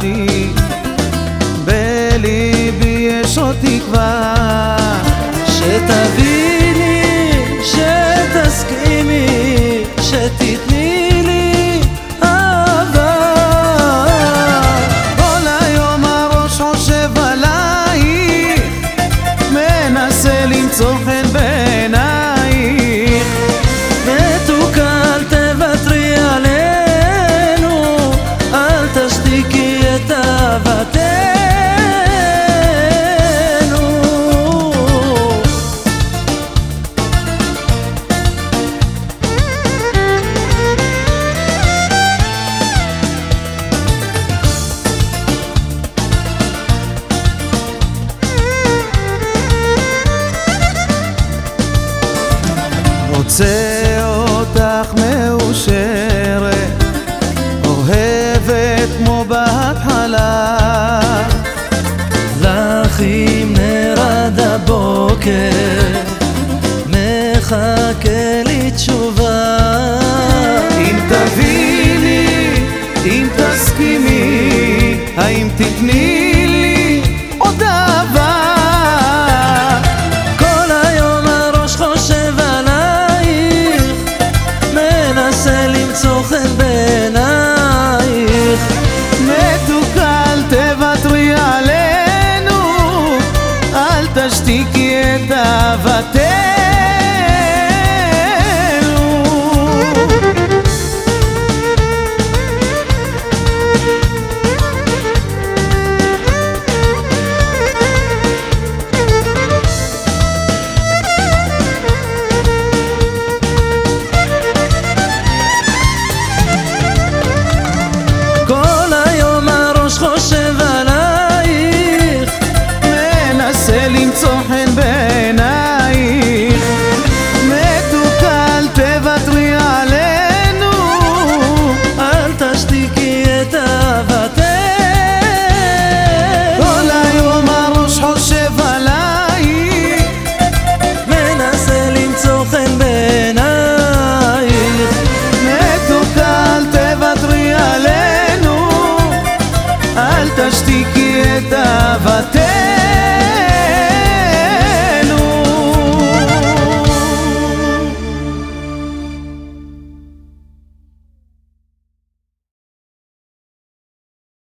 חשבתי, בליבי יש עוד תקווה שתביני, שתסכימי, שתתני לי אהבה. כל היום הראש חושב עלייך, מנסה למצוא חן בעינייך. מתוקה אל תוותרי עלינו, אל תשתיקי את אהבתנו. רוצה אותך מאושרת, אוהבת כמו בהתחלה, לך עם נר עד הבוקר, מחכה לי תשובה. אם תביני, אם תסכימי, האם תתני